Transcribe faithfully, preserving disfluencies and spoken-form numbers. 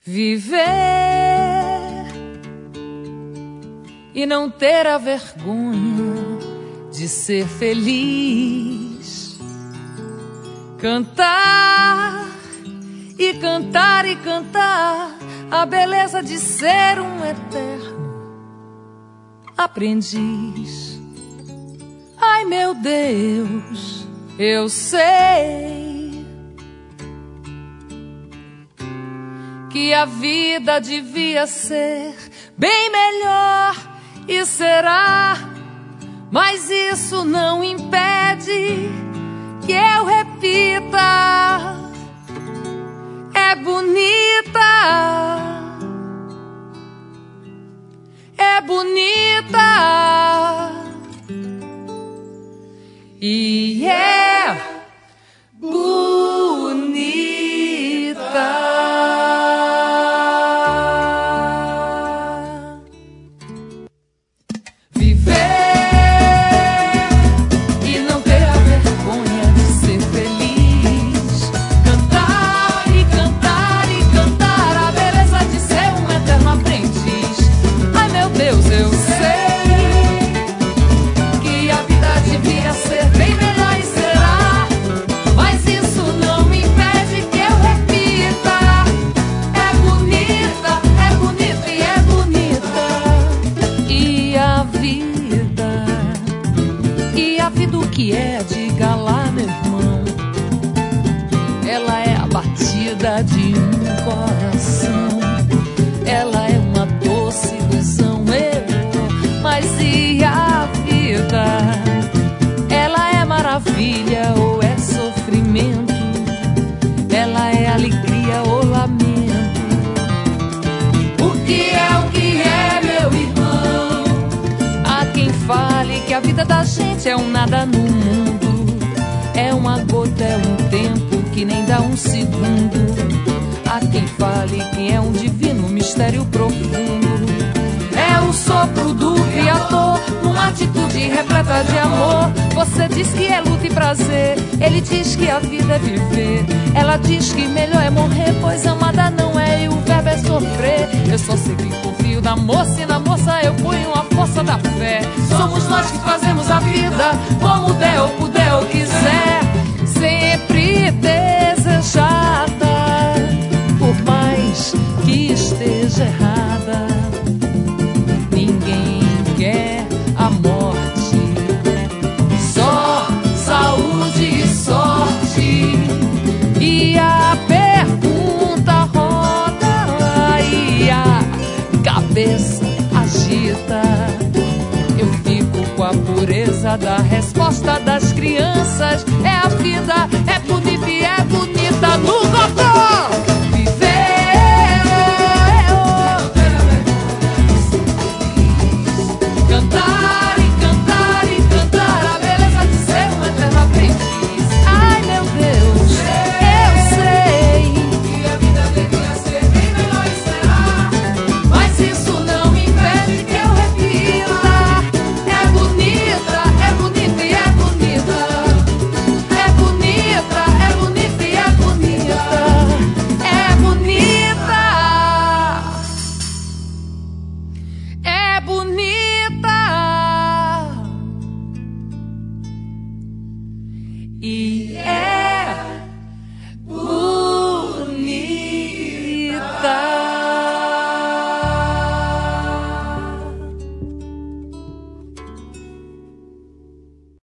Viver e não ter a vergonha de ser feliz. Cantar e cantar e cantar a beleza de ser um eterno aprendiz. Ai, meu Deus, eu sei que a vida devia ser bem melhor e será, mas isso não impede que eu repita. É bonita, é bonita e é bonita. Que é, diga lá, meu irmão, ela é a batida de um coração, ela é uma doce ilusão, mas e a vida? Ela é maravilha ou é sofrimento? Ela é alegria ou lamento? O que é o que é, meu irmão? Há quem fale que a vida da gente é um nada no mundo, é uma gota, é um tempo que nem dá um segundo. Há quem fale que é um divino mistério profundo, é o sopro do Criador numa atitude repleta de amor. Você diz que é luta e prazer, ele diz que a vida é viver, ela diz que melhor é morrer, pois amada não é e o verbo é sofrer. Eu só sei que confio na moça e na moça eu ponho a força da fé. Somos nós que fazemos a vida como der ou puder ou quiser, sempre desejada, por mais que esteja errada. Ninguém quer a morte, só saúde e sorte. E a pergunta roda e a cabeça agita. Eu fico com a pureza da resposta das crianças. É